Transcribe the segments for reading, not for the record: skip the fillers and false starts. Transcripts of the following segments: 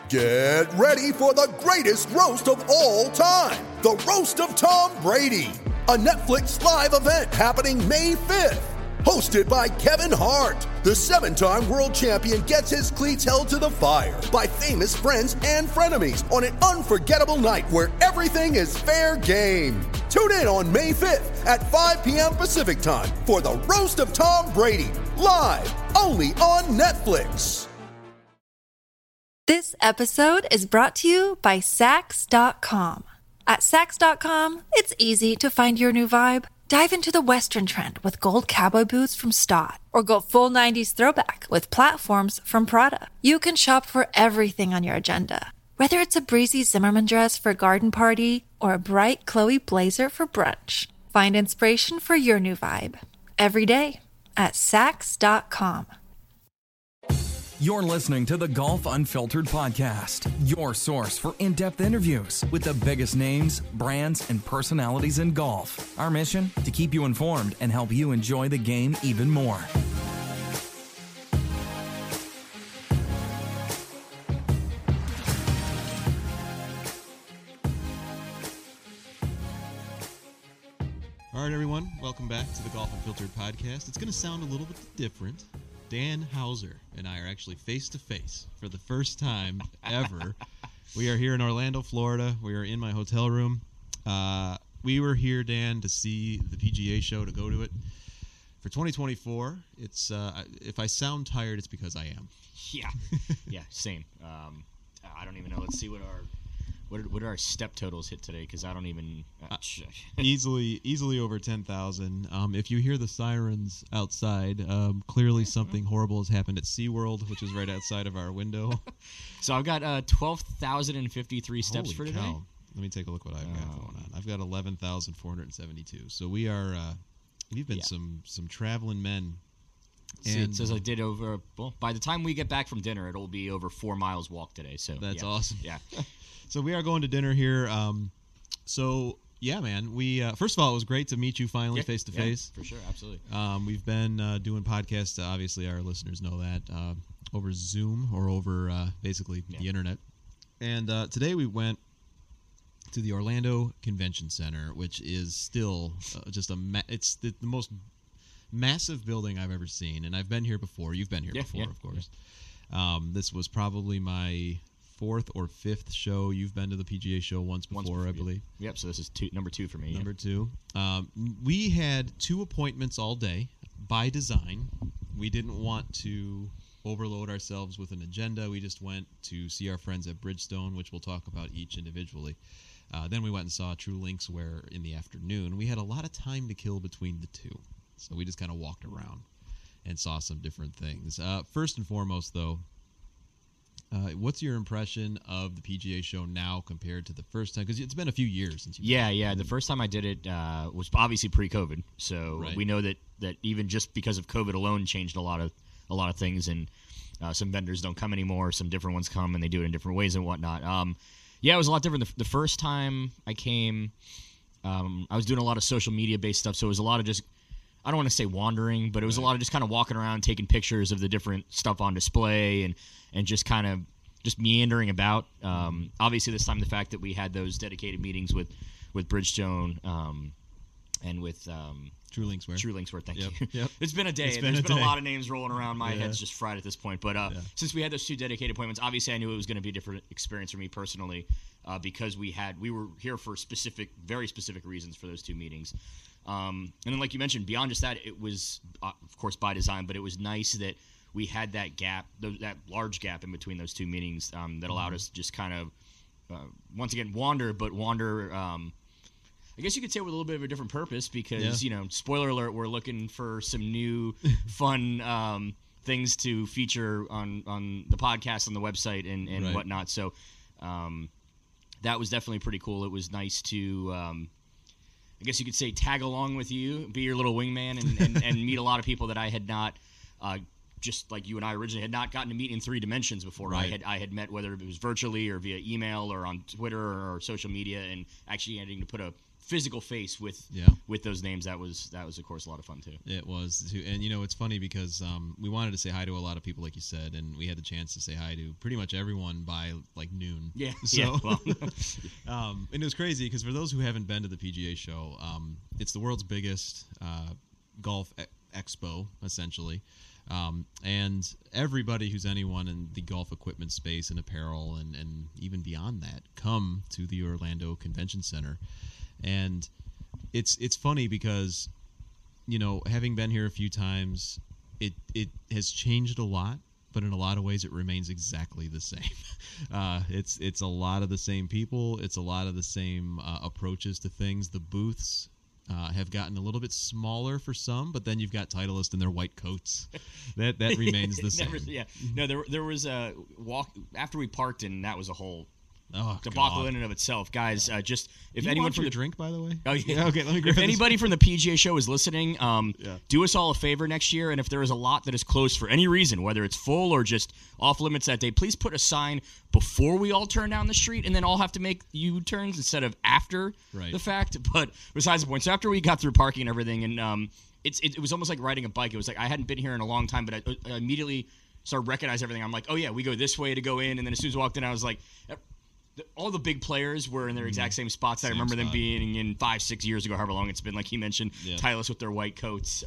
Get ready for the greatest roast of all time, the Roast of Tom Brady, a Netflix live event happening May 5th. Hosted by Kevin Hart, the 7-time world champion gets his cleats held to the fire by famous friends and frenemies on an unforgettable night where everything is fair game. Tune in on May 5th at 5 p.m. Pacific time for the Roast of Tom Brady, live only on Netflix. This episode is brought to you by Sax.com. At Sax.com, it's easy to find your new vibe. Dive into the Western trend with gold cowboy boots from Stott, or go full 90s throwback with platforms from Prada. You can shop for everything on your agenda, whether it's a breezy Zimmermann dress for a garden party or a bright Chloe blazer for brunch. Find inspiration for your new vibe every day at Sax.com. You're listening to the Golf Unfiltered podcast, your source for in-depth interviews with the biggest names, brands, and personalities in golf. Our mission? To keep you informed and help you enjoy the game even more. All right, everyone. Welcome back to the Golf Unfiltered podcast. It's going to sound a little bit different. Dan Hauser and I are actually face-to-face for the first time ever. We are here in Orlando, Florida. We are in my hotel room. We were here, Dan, to see the PGA show, to go to it. For 2024, it's if I sound tired, it's because I am. Yeah, same. I don't even know. Let's see what our step totals hit today, because I don't even easily over 10,000. If you hear the sirens outside, clearly something horrible has happened at SeaWorld, which is right outside of our window. So I've got 12,053 steps Holy for today. Cow. Let me take a look what I've got going on. I've got 11,472. So we've been some traveling men. And it says I did over. Well, by the time we get back from dinner, it'll be over 4 miles walk today. So that's awesome. Yeah. So we are going to dinner here. So yeah, man. We first of all, it was great to meet you finally face to face. For sure, absolutely. We've been doing podcasts. Obviously, our listeners know that over Zoom or over basically the internet. And today we went to the Orlando Convention Center, which is still just it's the most massive building I've ever seen. And I've been here before. You've been here before, of course. Yeah. This was probably my 4th or 5th show. You've been to the PGA show once before, I believe. Yep, so this is number 2 for me. Number 2. We had 2 appointments all day by design. We didn't want to overload ourselves with an agenda. We just went to see our friends at Bridgestone, which we'll talk about each individually. Then we went and saw True Linkswear in the afternoon. We had a lot of time to kill between the two, so we just kind of walked around and saw some different things. First and foremost, though, what's your impression of the PGA show now compared to the first time? Because it's been a few years since you did it. Yeah. The first time I did it was obviously pre-COVID, so we know that even just because of COVID alone changed a lot of things, and some vendors don't come anymore, some different ones come, and they do it in different ways and whatnot. It was a lot different. The first time I came, I was doing a lot of social media-based stuff, so it was a lot of just, I don't want to say wandering, but it was a lot of just kind of walking around, taking pictures of the different stuff on display, and just kind of just meandering about. Obviously, this time the fact that we had those dedicated meetings with Bridgestone and with True Linkswear, thank you. Yep. It's been a day. There's been a lot of names rolling around. My head's just fried at this point. But since we had those 2 dedicated appointments, obviously I knew it was going to be a different experience for me personally because we were here for very specific reasons for those 2 meetings. And then, like you mentioned, beyond just that, it was, of course, by design, but it was nice that we had that gap, that large gap in between those 2 meetings that allowed us to just kind of, once again, wander, I guess you could say with a little bit of a different purpose because, spoiler alert, we're looking for some new fun things to feature on the podcast, on the website, and whatnot. So that was definitely pretty cool. It was nice to, I guess you could say, tag along with you, be your little wingman, and meet a lot of people that I had not, just like you and I originally, had not gotten to meet in 3 dimensions before. Right. I had met, whether it was virtually or via email or on Twitter or social media, and actually having to put a physical face with those names. That was of course a lot of fun too. It was too, and it's funny because we wanted to say hi to a lot of people, like you said, and we had the chance to say hi to pretty much everyone by like noon. Yeah. So, Well. and it was crazy because for those who haven't been to the PGA show, it's the world's biggest golf expo essentially. And everybody who's anyone in the golf equipment space and apparel and even beyond that come to the Orlando Convention Center. And it's funny because, having been here a few times, it has changed a lot, but in a lot of ways it remains exactly the same. It's a lot of the same people. It's a lot of the same approaches to things. The booths have gotten a little bit smaller for some, but then you've got Titleist in their white coats. That remains the same. No, there was a walk after we parked, and that was a whole debacle God. in and of itself, guys. Just if you anyone want from your the drink, by the way. Oh yeah. Okay, let me grab If anybody from the PGA show is listening, do us all a favor next year, and if there is a lot that is closed for any reason, whether it's full or just off limits that day, please put a sign before we all turn down the street, and then all have to make U-turns instead of after the fact. But besides the point, so after we got through parking and everything, and it was almost like riding a bike. It was like I hadn't been here in a long time, but I immediately started recognizing everything. I'm like, oh yeah, we go this way to go in, and then as soon as I walked in, I was like. All the big players were in their exact same spots. I remember them being in 5-6 years ago, however long it's been. Like he mentioned, Titleist with their white coats,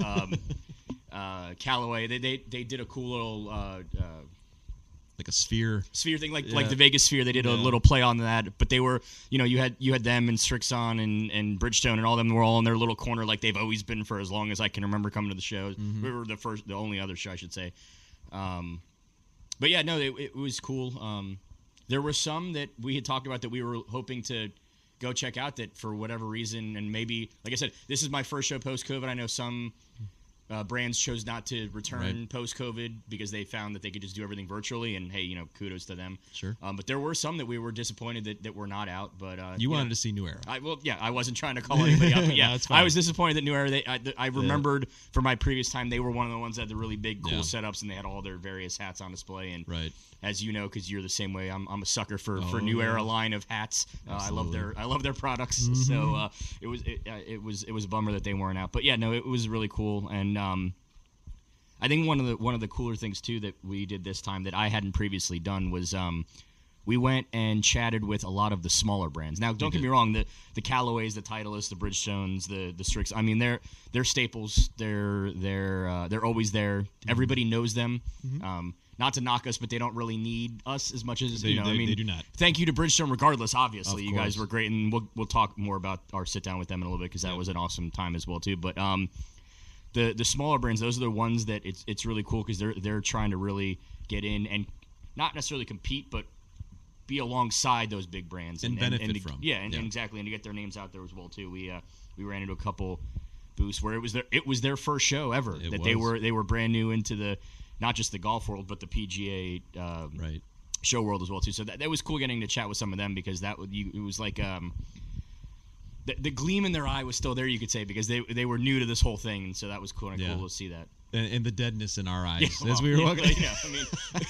Callaway. They did a cool little like a sphere thing, like the Vegas Sphere. They did a little play on that, but they were, you had them and Strixon and Bridgestone and all them were all in their little corner, like they've always been for as long as I can remember coming to the shows. We were the only other show, I should say. But yeah, no, it was cool. There were some that we had talked about that we were hoping to go check out that for whatever reason, and maybe, like I said, this is my first show post-COVID. I know some brands chose not to return post-COVID because they found that they could just do everything virtually, and hey, kudos to them. Sure. But there were some that we were disappointed that were not out. But you wanted to see New Era. I wasn't trying to call anybody out, but No, I was disappointed that New Era. I remembered from my previous time they were one of the ones that had the really big, cool setups, and they had all their various hats on display. And as you know, because you're the same way, I'm a sucker for New Era line of hats. I love their products. Mm-hmm. So it was a bummer that they weren't out. But yeah, no, it was really cool. And I think one of the cooler things too that we did this time that I hadn't previously done was we went and chatted with a lot of the smaller brands. Now, don't get me wrong, the Callaways, the Titleists, the Bridgestones, the Strix. I mean, they're staples. They're always there. Mm-hmm. Everybody knows them. Mm-hmm. Not to knock us, but they don't really need us as much as they do not. Thank you to Bridgestone, regardless. Obviously, you guys were great, and we'll talk more about our sit down with them in a little bit because that was an awesome time as well too. But the smaller brands, those are the ones that it's really cool because they're trying to really get in and not necessarily compete, but be alongside those big brands and benefit from. Yeah, and exactly, and to get their names out there as well too. We ran into a couple booths where it was their first show ever they were brand new into the. Not just the golf world, but the PGA show world as well too. So that was cool getting to chat with some of them because it was like the gleam in their eye was still there, you could say, because they were new to this whole thing, and so that was cool and cool to see that. And the deadness in our eyes as we were walking. I mean,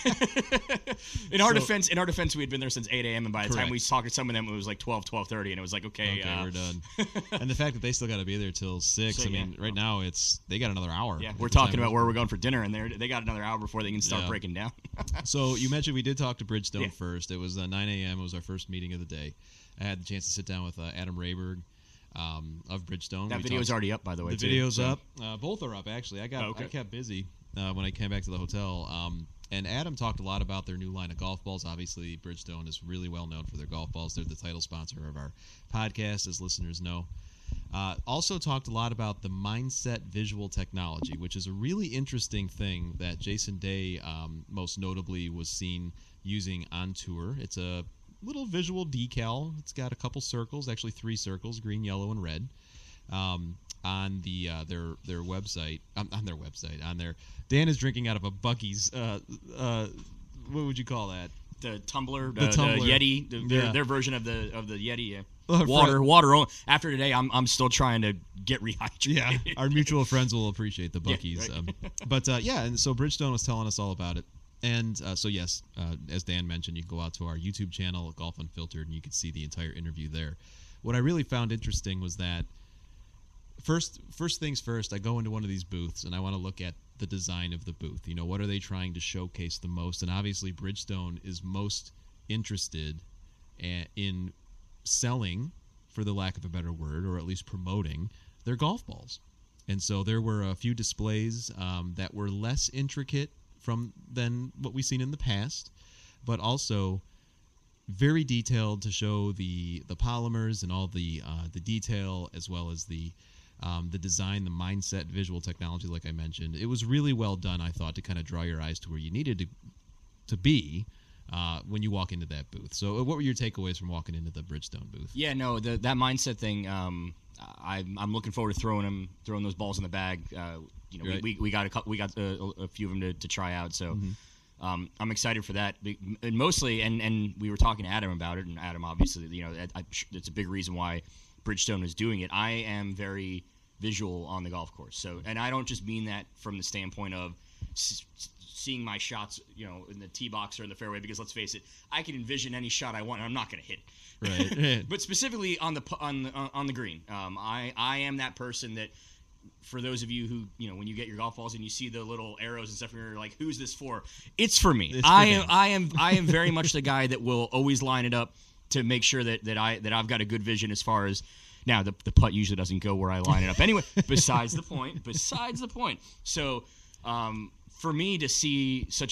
in our defense, we had been there since 8 a.m. and by the time we talked to some of them, it was like 12:30, and it was like, okay, we're done. And the fact that they still got to be there till 6. So, I mean, right now they got another hour. Yeah, we're talking about where we're going for dinner, and they got another hour before they can start breaking down. So you mentioned we did talk to Bridgestone first. It was 9 a.m. It was our first meeting of the day. I had the chance to sit down with Adam Rayberg. Of Bridgestone. That video's already up, by the way. The video's up. Both are up, actually. I kept busy when I came back to the hotel. And Adam talked a lot about their new line of golf balls. Obviously, Bridgestone is really well known for their golf balls. They're the title sponsor of our podcast, as listeners know. Also talked a lot about the Mindset visual technology, which is a really interesting thing that Jason Day most notably was seen using on tour. It's a little visual decal. It's got a couple circles, actually 3 circles, green, yellow, and red, on the their website. On their website. On their Dan is drinking out of a Buc-ee's. What would you call that? The tumbler, the Yeti, their version of the Yeti. Water. After today, I'm still trying to get rehydrated. Yeah, our mutual friends will appreciate the Buc-ee's. But and so Bridgestone was telling us all about it. And so, yes, as Dan mentioned, you can go out to our YouTube channel, Golf Unfiltered, and you can see the entire interview there what I really found interesting was that first things first, I go into one of these booths and I want to look at the design of the booth. What are they trying to showcase the most? And obviously Bridgestone is most interested in selling, for the lack of a better word, or at least promoting their golf balls. And so there were a few displays that were less intricate than what we've seen in the past, but also very detailed to show the polymers and all the detail, as well as the design, the mindset, visual technology, like I mentioned. It was really well done, I thought, to kind of draw your eyes to where you needed to be when you walk into that booth. So what were your takeaways from walking into the Bridgestone booth? Yeah, no, that mindset thing, I'm looking forward to throwing those balls in the bag. Right. We got a few of them to try out, so I'm excited for that. And mostly, and we were talking to Adam about it, and Adam, obviously, it's a big reason why Bridgestone is doing it. I am very visual on the golf course, so, and I don't just mean that from the standpoint of seeing my shots, in the tee box or in the fairway, because let's face it, I can envision any shot I want, and I'm not going to hit it. Right. But specifically on the green, I am that person that, for those of you who, when you get your golf balls and you see the little arrows and stuff, and you're like, "Who's this for?" It's for me. I am very much the guy that will always line it up to make sure that I've got a good vision as far as. Now, the putt usually doesn't go where I line it up anyway. Besides the point. So, for me to see such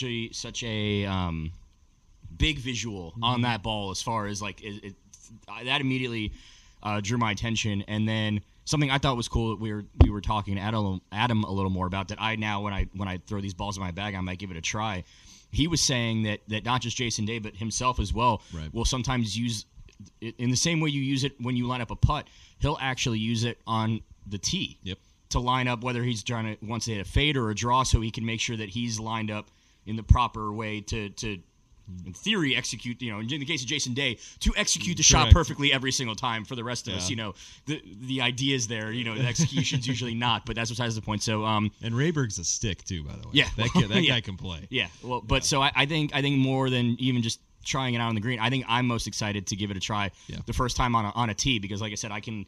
a big visual on that ball, as far as like that immediately drew my attention. And then something I thought was cool that we were talking to Adam a little more about, that I now when I throw these balls in my bag, I might give it a try. He was saying that not just Jason Day, but himself as well, right, will sometimes use it in the same way you use it when you line up a putt. He'll actually use it on the tee. Yep. To line up, whether he's wants to hit a fade or a draw, so he can make sure that he's lined up in the proper way to in theory, execute, in the case of Jason Day, to execute the shot perfectly every single time. For the rest of us, the idea is there, the execution's usually not, but that's besides the point. So, and Rayberg's a stick too, by the way. Yeah. That guy can play. Yeah. Well, but so I think more than even just trying it out on the green, I think I'm most excited to give it a try the first time on a tee, because like I said,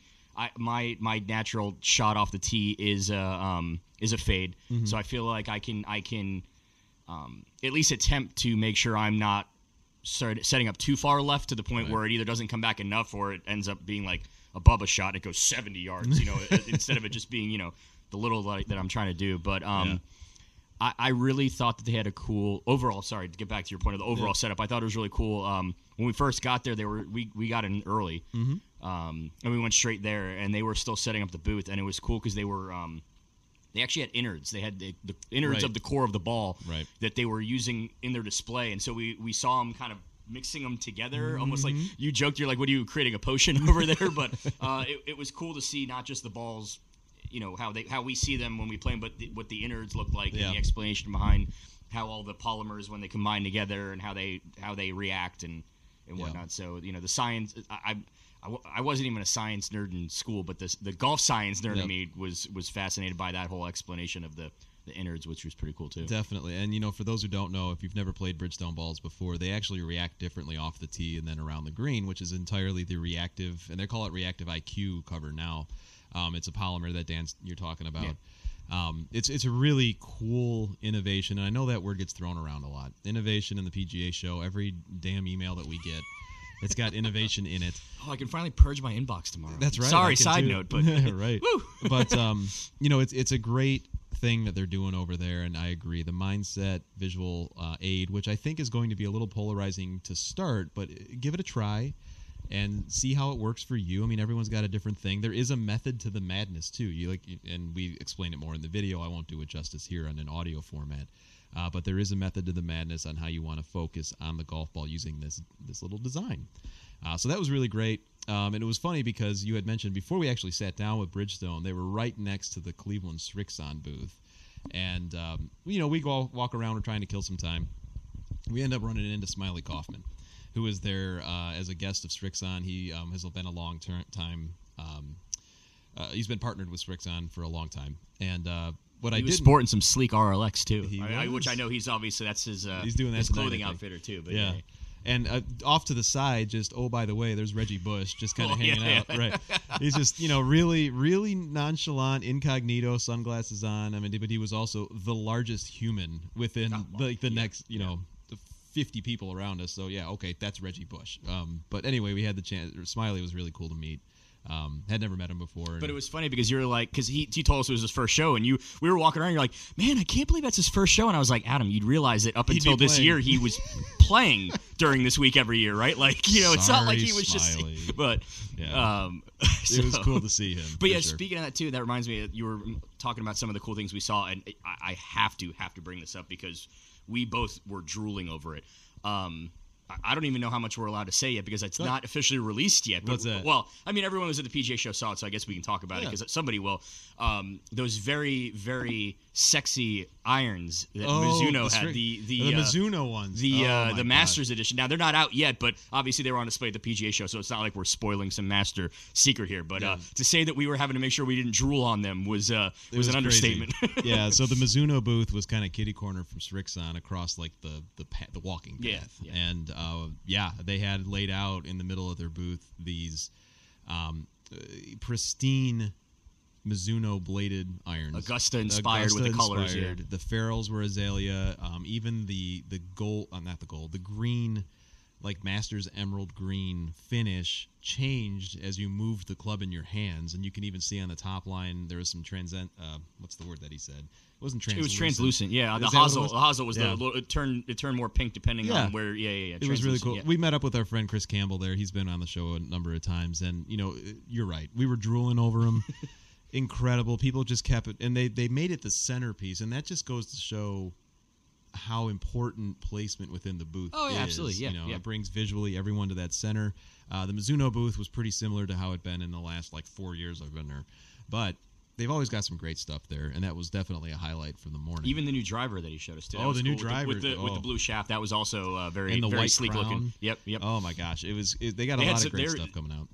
my natural shot off the tee is a fade. Mm-hmm. So I feel like I can at least attempt to make sure I'm not setting up too far left to the point where it either doesn't come back enough or it ends up being like a Bubba shot and it goes 70 yards, instead of it just being, the little that I'm trying to do. But I really thought that they had a cool overall. Sorry, to get back to your point of the overall setup, I thought it was really cool. When we first got there, we got in early, and we went straight there, and they were still setting up the booth, and it was cool because they were they actually had innards. They had the innards of the core of the ball that they were using in their display, and so we saw them kind of mixing them together, almost like you joked. You're like, "What are you creating a potion over there?" But it was cool to see not just the balls. How we see them when we play them, but what the innards look like, and the explanation behind how all the polymers, when they combine together, and how they react and whatnot. So the science. I wasn't even a science nerd in school, but the golf science nerd in me was fascinated by that whole explanation of the innards, which was pretty cool too. Definitely. And for those who don't know, if you've never played Bridgestone balls before, they actually react differently off the tee and then around the green, which is entirely the reactive, and they call it reactive IQ cover now. It's a polymer that Dan, you're talking about. Yeah. It's a really cool innovation, and I know that word gets thrown around a lot. Innovation in the PGA show. Every damn email that we get, it's got innovation in it. Oh, I can finally purge my inbox tomorrow. That's right. Sorry, side note, but right. Woo! But it's a great thing that they're doing over there, and I agree. The mindset visual aid, which I think is going to be a little polarizing to start, but give it a try and see how it works for you. I mean, everyone's got a different thing. There is a method to the madness too. And we explain it more in the video. I won't do it justice here on an audio format. But there is a method to the madness on how you want to focus on the golf ball using this little design. So that was really great. And it was funny because you had mentioned before we actually sat down with Bridgestone, they were right next to the Cleveland Srixon booth. And, we go walk around, we're trying to kill some time. We end up running into Smiley Kaufman, who was there as a guest of Srixon. He has been a long time. He's been partnered with Srixon for a long time. And he was sporting some sleek RLX too, which I know he's obviously that's his. He's doing that his clothing outfitter too. But yeah. And off to the side, just, oh, by the way, there's Reggie Bush just kind of hanging out. Right. He's just, really, really nonchalant, incognito, sunglasses on. I mean, but he was also the largest human within the next, 50 people around us. So, yeah, okay, that's Reggie Bush. But anyway, we had the chance. Smiley was really cool to meet. Had never met him before. But it was funny because you're like, because he told us it was his first show, and we were walking around, you're like, man, I can't believe that's his first show. And I was like, Adam, you'd realize that up until this year, he was playing during this week every year, right? Like, it's not like he was Smiley. just, but yeah. It was cool to see him. But yeah, speaking of that too, that reminds me, you were talking about some of the cool things we saw, and I have to bring this up because we both were drooling over it. I don't even know how much we're allowed to say yet because it's not officially released yet. But, what's that? Well, I mean, everyone was at the PGA show saw it, so I guess we can talk about it because somebody will. Those very, very sexy irons that Mizuno had. The Mizuno ones. The Masters edition. Now, they're not out yet, but obviously they were on display at the PGA show, so it's not like we're spoiling some master secret here. But to say that we were having to make sure we didn't drool on them was an understatement. Yeah, so the Mizuno booth was kind of kitty corner from Srixon across like the walking path. Yeah. And they had laid out in the middle of their booth these pristine Mizuno bladed irons. Augusta inspired with the colors. Yeah. The ferrules were azalea. Even the gold, not the gold, the green, like Masters Emerald green finish changed as you moved the club in your hands, and you can even see on the top line there was some what's the word that he said? It wasn't translucent. It was translucent. Yeah, the hosel was it turned more pink depending on where. Yeah. It was really cool. Yeah. We met up with our friend Chris Campbell there. He's been on the show a number of times, and you're right. We were drooling over him. Incredible. People just kept it, and they made it the centerpiece, and that just goes to show how important placement within the booth is. Absolutely. Yeah, It brings visually everyone to that center. The Mizuno booth was pretty similar to how it'd been in the last 4 years I've been there, but they've always got some great stuff there, and that was definitely a highlight from the morning. Even the new driver that he showed us too. Oh, the new driver with the blue shaft. That was also very and the very white sleek crown. looking. Yep. Oh my gosh, they got a lot of great stuff coming out.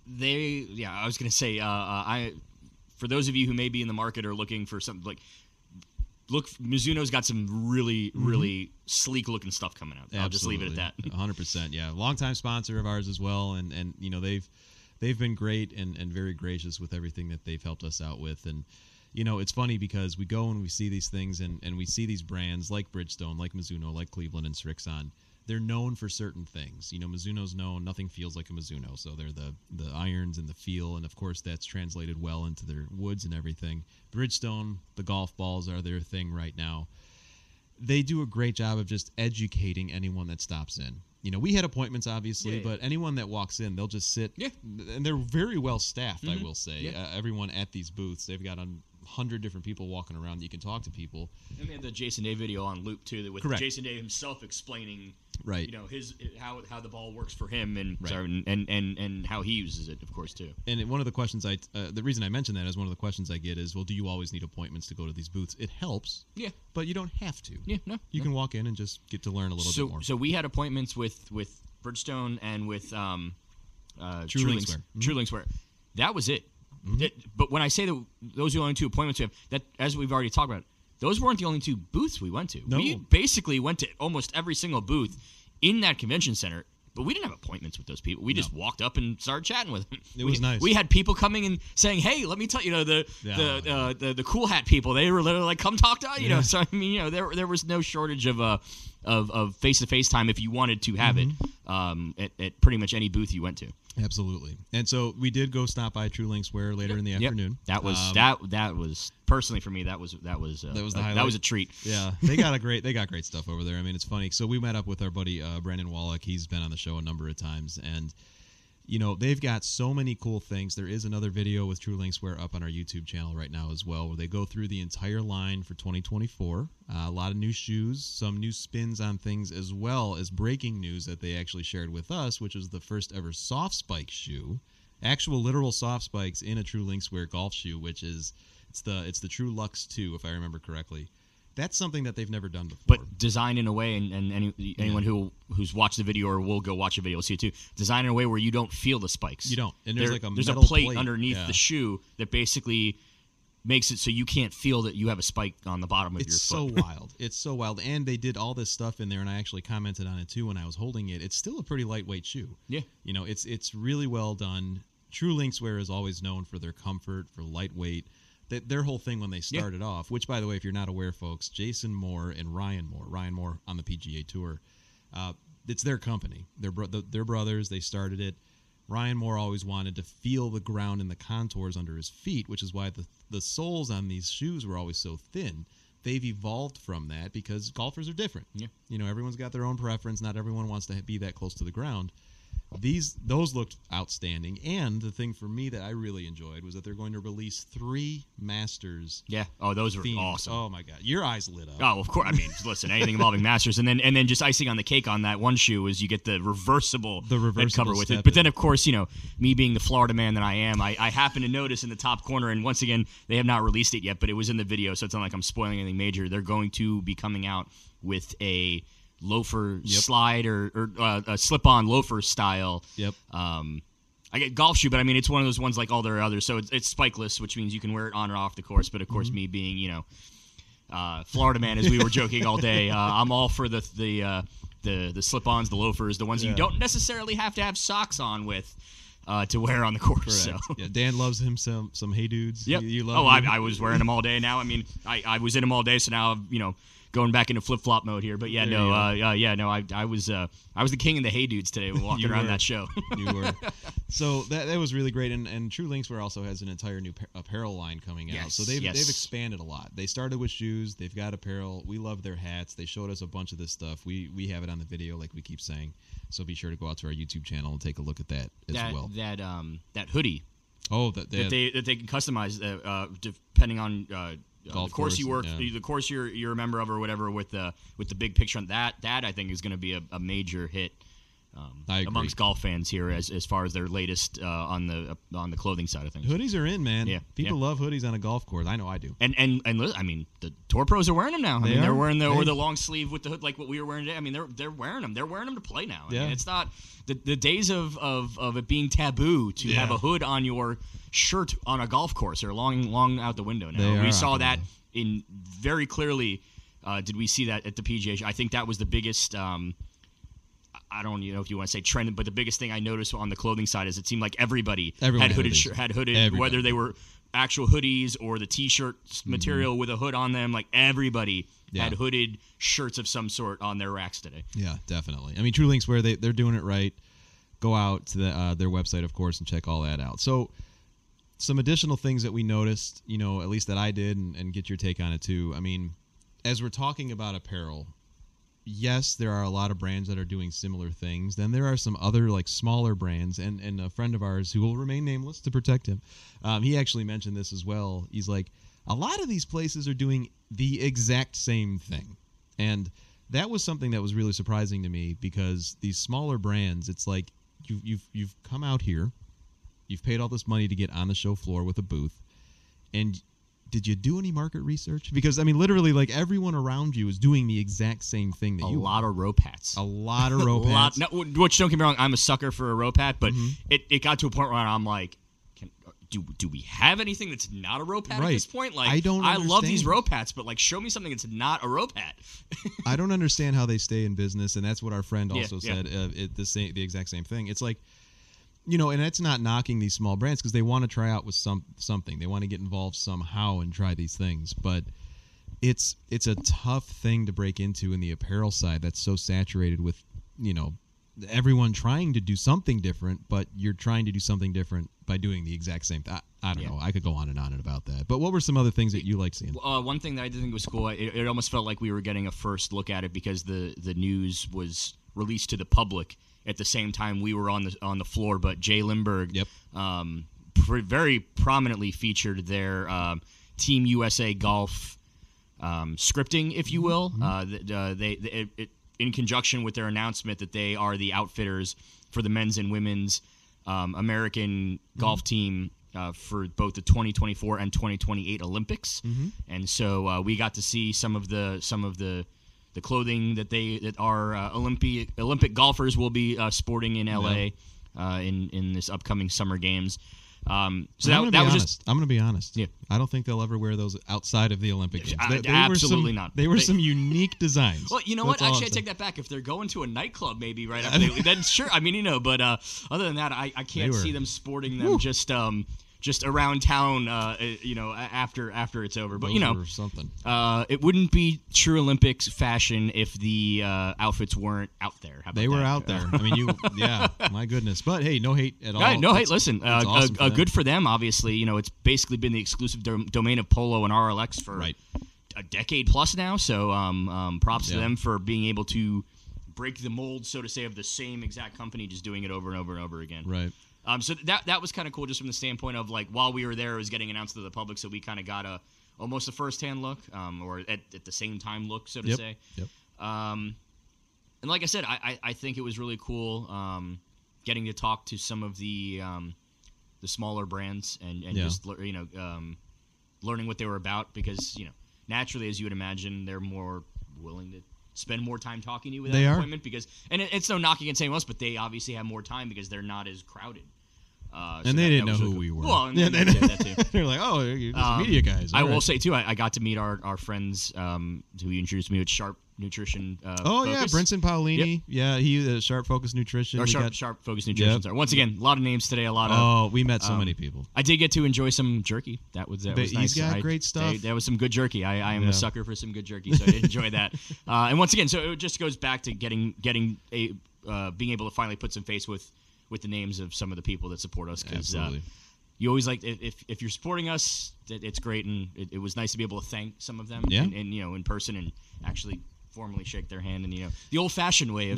I was gonna say for those of you who may be in the market or looking for something Mizuno's got some really, really sleek-looking stuff coming out. I'll just leave it at that. 100%, yeah. Longtime sponsor of ours as well, and they've been great and very gracious with everything that they've helped us out with. And it's funny because we go and we see these things and we see these brands like Bridgestone, like Mizuno, like Cleveland and Srixon. They're known for certain things. Mizuno's known. Nothing feels like a Mizuno, so they're the irons and the feel, and of course that's translated well into their woods and everything. Bridgestone, the golf balls are their thing right now. They do a great job of just educating anyone that stops in. We had appointments, obviously, but anyone that walks in, they'll just sit. Yeah. And they're very well staffed, I will say. Yeah. Everyone at these booths, they've got 100 different people walking around that you can talk to people. And they had the Jason Day video on loop, too, with Jason Day himself explaining his how the ball works for him and how he uses it, of course, too. And one of the questions the reason I mention that is one of the questions I get is, well, do you always need appointments to go to these booths? It helps. Yeah. But you don't have to. Yeah, no. You can walk in and just get to learn a little bit more. So we had appointments with Bridgestone and with True Linkswear. That was it. Mm-hmm. But when I say that those are the only two appointments we have, that, as we've already talked about, those weren't the only two booths we went to. No. We basically went to almost every single booth in that convention center, but we didn't have appointments with those people. We just walked up and started chatting with them. It was nice. We had people coming and saying, "Hey, let me tell you, the cool hat people. They were literally like, come talk to us." So I mean, there was no shortage of face-to-face time if you wanted to have it at pretty much any booth you went to. Absolutely. And so we did go stop by True Linkswear later in the afternoon. That was that was personally for me that was the highlight. That was a treat. Yeah. They got great stuff over there. I mean, it's funny. So we met up with our buddy Brandon Wallach. He's been on the show a number of times, and they've got so many cool things. There is another video with True Linkswear up on our YouTube channel right now as well, where they go through the entire line for 2024. A lot of new shoes, some new spins on things, as well as breaking news that they actually shared with us, which was the first ever soft spike shoe, actual literal soft spikes in a True Linkswear golf shoe, which is it's the True Lux 2, if I remember correctly. That's something that they've never done before. But designed in a way, and anyone who's watched the video or will go watch the video will see it too, designed in a way where you don't feel the spikes. You don't. And there's a plate underneath the shoe that basically makes it so you can't feel that you have a spike on the bottom of your foot. It's so wild. It's so wild. And they did all this stuff in there, and I actually commented on it too when I was holding it. It's still a pretty lightweight shoe. Yeah. You know, it's really well done. True Linkswear is always known for their comfort, for lightweight. Their whole thing when they started off, which, by the way, if you're not aware, folks, Jason Moore and Ryan Moore on the PGA Tour, it's their company. They're brothers. They started it. Ryan Moore always wanted to feel the ground and the contours under his feet, which is why the soles on these shoes were always so thin. They've evolved from that because golfers are different. Yeah. You know, everyone's got their own preference. Not everyone wants to be that close to the ground. Those looked outstanding, and the thing for me that I really enjoyed was that they're going to release 3 Masters. Yeah. Oh, those are themes. awesome. Oh my God, your eyes lit up. Oh, of course. I mean, listen, anything involving Masters, and then just icing on the cake on that one shoe is you get the reversible head cover with it. But then, of course, you know, me being the Florida man that I am, I happen to notice in the top corner, and once again, they have not released it yet, but it was in the video, so it's not like I'm spoiling anything major. They're going to be coming out with a loafer slide or a slip-on loafer style. Yep. I get golf shoe, but I mean it's one of those ones like all their others. So it's spikeless, which means you can wear it on or off the course. But of course, me being Florida man, as we were joking all day, I'm all for the slip-ons, the loafers, the ones you don't necessarily have to have socks on with. To wear on the course. So. Yeah, Dan loves him some Hey Dudes. Yep. You love them? I was wearing them all day now. I mean, I was in them all day, so now going back into flip-flop mode here. But I was the king of the Hey Dudes today walking around that show. You were. So that was really great. And True Linkswear also has an entire new apparel line coming out. So they've expanded a lot. They started with shoes. They've got apparel. We love their hats. They showed us a bunch of this stuff. We have it on the video, like we keep saying. So be sure to go out to our YouTube channel and take a look at that as well. That hoodie. Oh, that they can customize depending on the course you work, the course you're a member of or whatever. With the big picture on that I think is going to be a major hit amongst golf fans here as far as their latest on the clothing side of things. Hoodies are in, man. Yeah, people love hoodies on a golf course. I know I do. And I mean the Tour pros are wearing them now. They're wearing the long sleeve with the hood like what we were wearing today. I mean they're wearing them. They're wearing them to play now. I mean, it's not the days of it being taboo to have a hood on your shirt on a golf course are long out the window now. We saw that in very clearly. Did we see that at the PGA? I think that was the biggest. I don't know if you want to say trend, but the biggest thing I noticed on the clothing side is it seemed like everyone had hooded, whether they were actual hoodies or the T-shirt material with a hood on them. Like everybody had hooded shirts of some sort on their racks today. Yeah, definitely. I mean, True Linkswear, they're doing it right. Go out to their website, of course, and check all that out. So some additional things that we noticed, at least that I did, and get your take on it too. I mean, as we're talking about apparel, yes, there are a lot of brands that are doing similar things. Then there are some other like smaller brands, and a friend of ours who will remain nameless to protect him, he actually mentioned this as well. He's like, a lot of these places are doing the exact same thing. And that was something that was really surprising to me because these smaller brands, it's like you've come out here, you've paid all this money to get on the show floor with a booth, and did you do any market research? Because, I mean, literally, like, everyone around you is doing the exact same thing that you are. A lot of rope hats. A lot of rope hats. Which, don't get me wrong, I'm a sucker for a rope hat, but it got to a point where I'm like, do we have anything that's not a rope hat at this point? Like, I love these rope hats, but, like, show me something that's not a rope hat. I don't understand how they stay in business, and that's what our friend also said, the exact same thing. It's like, and that's not knocking these small brands because they want to try out with something. They want to get involved somehow and try these things. But it's a tough thing to break into in the apparel side that's so saturated with, everyone trying to do something different, but you're trying to do something different by doing the exact same thing. I don't know. I could go on and about that. But what were some other things that you like seeing? One thing that I did think was cool, it almost felt like we were getting a first look at it because the news was released to the public at the same time we were on the floor, but Jay Lindbergh very prominently featured their Team USA Golf scripting, if you will. In conjunction with their announcement that they are the outfitters for the men's and women's American golf team for both the 2024 and 2028 Olympics. And so we got to see some of the clothing that our Olympic golfers will be sporting in LA in this upcoming Summer Games. So I'm that was just. I'm going to be honest. Yeah. I don't think they'll ever wear those outside of the Olympic Games. Absolutely not. They were some unique designs. Well, you know what? Actually, I take that back. If they're going to a nightclub, maybe right after they leave, then sure. I mean, but other than that, I can't see them sporting them just around town, after it's over. But something. It wouldn't be true Olympics fashion if the outfits weren't out there. How about they were that? out there. I mean, my goodness. But hey, no hate at all. Yeah, no hate. Listen, awesome for them. Good for them. Obviously, it's basically been the exclusive domain of Polo and RLX for a decade plus now. So, props to them for being able to break the mold, so to say, of the same exact company, just doing it over and over and over again. Right. So that was kind of cool, just from the standpoint of like while we were there, it was getting announced to the public, so we kind of got almost a first-hand look, or at the same time look, so to say. Yep. And like I said, I think it was really cool getting to talk to some of the smaller brands and just learning what they were about, because naturally, as you would imagine, they're more willing to spend more time talking to you with that appointment, because it's no knocking and saying us, but they obviously have more time because they're not as crowded. And they didn't know who we were. Well, and that too. They're like, oh, you're just media guys. I will say, too, I got to meet our friends who you introduced me with, Sharp Nutrition Focus. Brinson Paolini. Yep. Yeah, he Sharp Focus Nutrition. Or Sharp Focus Nutrition. Yep. Sorry. Once again, a lot of names today, we met so many people. I did get to enjoy some jerky. That was nice. He's got great stuff. That was some good jerky. I am a sucker for some good jerky, so I did enjoy that. And once again, so it just goes back to being able to finally put some face with the names of some of the people that support us, because you always like, if you're supporting us, it's great, and it was nice to be able to thank some of them in person and actually formally shake their hand, and the old-fashioned way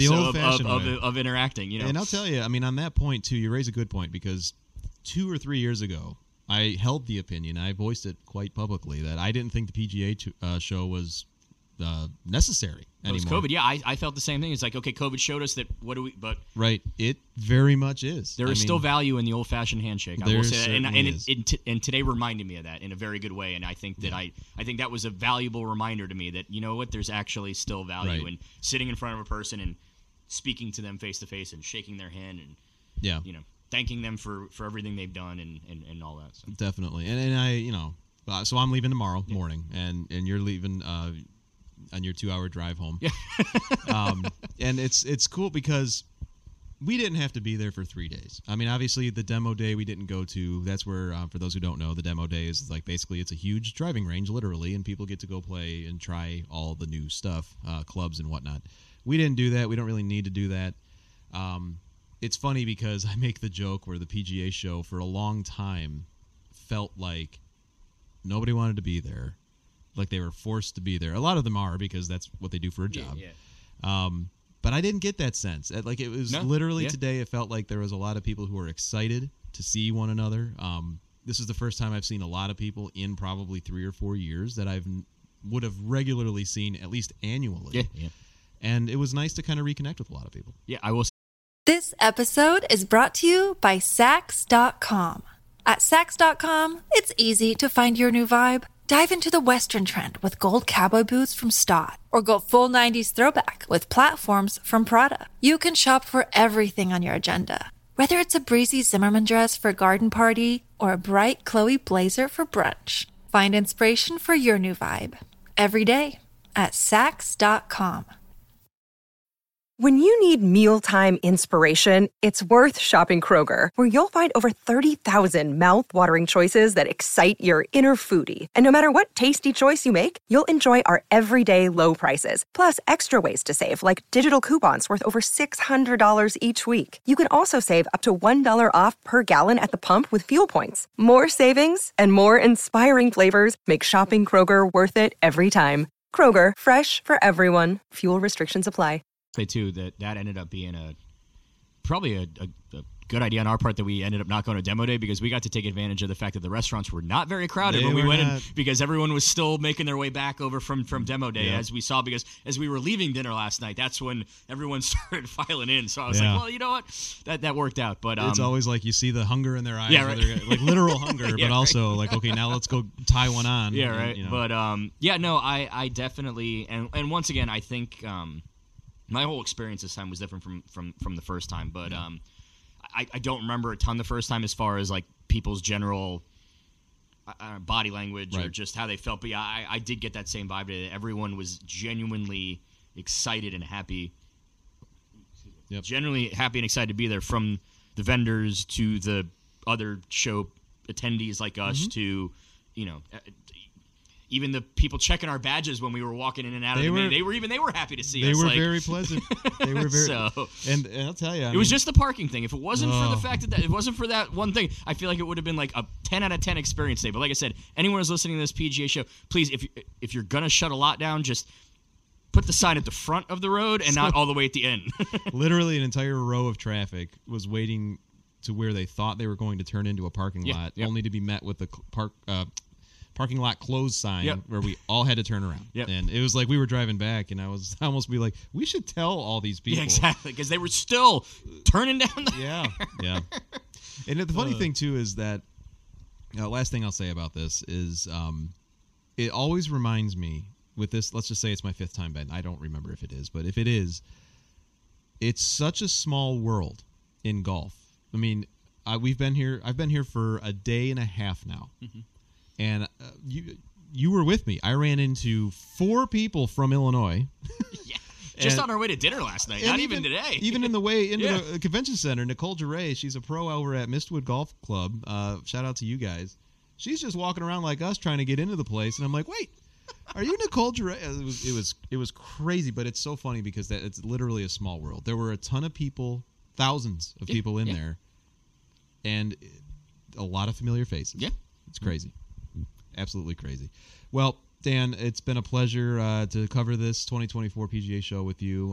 of interacting. And I'll tell you, I mean, on that point too, you raise a good point, because 2 or 3 years ago, I held the opinion, I voiced it quite publicly, that I didn't think the PGA show was necessary anymore. COVID, yeah, I felt the same thing. It's like, okay, COVID showed us that. But right, it very much is. There is still value in the old-fashioned handshake. I will say that, and today reminded me of that in a very good way. And I think that I think that was a valuable reminder to me that there's actually still value in sitting in front of a person and speaking to them face to face and shaking their hand and thanking them for everything they've done and all that. So. Definitely, and I so I'm leaving tomorrow morning, and you're leaving. On your 2-hour drive home. And it's cool because we didn't have to be there for 3 days. I mean, obviously, the demo day we didn't go to. That's where, for those who don't know, the demo day is like basically it's a huge driving range, literally, and people get to go play and try all the new stuff, clubs and whatnot. We didn't do that. We don't really need to do that. It's funny because I make the joke where the PGA show for a long time felt like nobody wanted to be there. Like they were forced to be there. A lot of them are, because that's what they do for a job. Yeah. But I didn't get that sense. Like it was literally today. It felt like there was a lot of people who were excited to see one another. This is the first time I've seen a lot of people in probably 3 or 4 years that I would have regularly seen at least annually. Yeah. And it was nice to kind of reconnect with a lot of people. Yeah, I will. This episode is brought to you by Sax.com. At Sax.com, it's easy to find your new vibe. Dive into the Western trend with gold cowboy boots from Stott, or go full 90s throwback with platforms from Prada. You can shop for everything on your agenda, whether it's a breezy Zimmermann dress for a garden party or a bright Chloe blazer for brunch. Find inspiration for your new vibe every day at Sax.com. When you need mealtime inspiration, it's worth shopping Kroger, where you'll find over 30,000 mouth-watering choices that excite your inner foodie. And no matter what tasty choice you make, you'll enjoy our everyday low prices, plus extra ways to save, like digital coupons worth over $600 each week. You can also save up to $1 off per gallon at the pump with fuel points. More savings and more inspiring flavors make shopping Kroger worth it every time. Kroger, fresh for everyone. Fuel restrictions apply. Say too that ended up being probably a good idea on our part that we ended up not going to demo day, because we got to take advantage of the fact that the restaurants were not very crowded when we went in, because everyone was still making their way back over from demo day, as we saw, because as we were leaving dinner last night, that's when everyone started filing in. So I was like, well, you know what, that worked out. But it's always like you see the hunger in their eyes, like literal hunger, but also like, okay, now let's go tie one on. Yeah, right. And, But I definitely, and once again, I think. My whole experience this time was different from the first time, but I don't remember a ton the first time as far as like people's general body language or Right. just how they felt. But yeah, I did get that same vibe today. Everyone was genuinely excited and happy. Yep. Genuinely happy and excited to be there, from the vendors to the other show attendees like us to, even the people checking our badges when we were walking in and out of the meeting. They were happy to see us. They were very pleasant. They were very. So, and I'll tell you, it was just the parking thing. If it wasn't for the fact that it wasn't for that one thing, I feel like it would have been like a 10 out of 10 experience day. But like I said, anyone who's listening to this PGA show, please, if you're gonna shut a lot down, just put the sign at the front of the road and not all the way at the end. Literally, an entire row of traffic was waiting to where they thought they were going to turn into a parking lot, only to be met with the parking lot closed sign where we all had to turn around. And it was like we were driving back, and I almost be like, we should tell all these people. Yeah, exactly, because they were still turning down the Yeah. And the funny thing, too, is that last thing I'll say about this is it always reminds me with this, let's just say it's my 5th time betting. I don't remember if it is, but if it is, it's such a small world in golf. I mean, I've been here for a day and a half now. Mm-hmm. And you were with me. I ran into 4 people from Illinois. Yeah. Just on our way to dinner last night. Not even today. Even in the way into the convention center, Nicole Geray, she's a pro over at Mistwood Golf Club. Shout out to you guys. She's just walking around like us trying to get into the place. And I'm like, wait, are you Nicole Geray? It was crazy, but it's so funny because it's literally a small world. There were a ton of people, thousands of people in there, and a lot of familiar faces. Yeah. It's crazy. Absolutely crazy. Well, Dan, it's been a pleasure to cover this 2024 PGA show with you.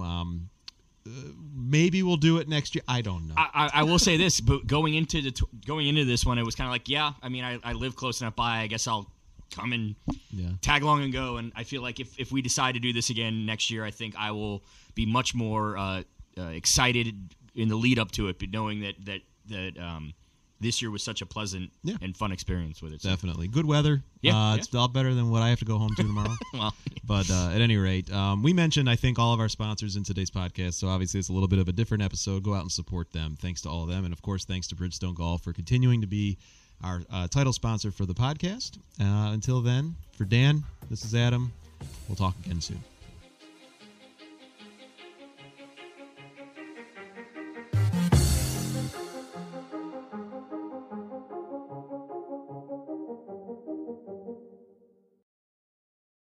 Maybe we'll do it next year. I don't know. I will say this, but going into this one, it was kind of like, I mean, I live close enough by. I guess I'll come and tag along and go. And I feel like if we decide to do this again next year, I think I will be much more excited in the lead up to it, but knowing that this year was such a pleasant and fun experience with it. So. Definitely. Good weather. It's a lot better than what I have to go home to tomorrow. Well, but at any rate, we mentioned, I think, all of our sponsors in today's podcast, so obviously it's a little bit of a different episode. Go out and support them. Thanks to all of them. And, of course, thanks to Bridgestone Golf for continuing to be our title sponsor for the podcast. Until then, for Dan, this is Adam. We'll talk again soon.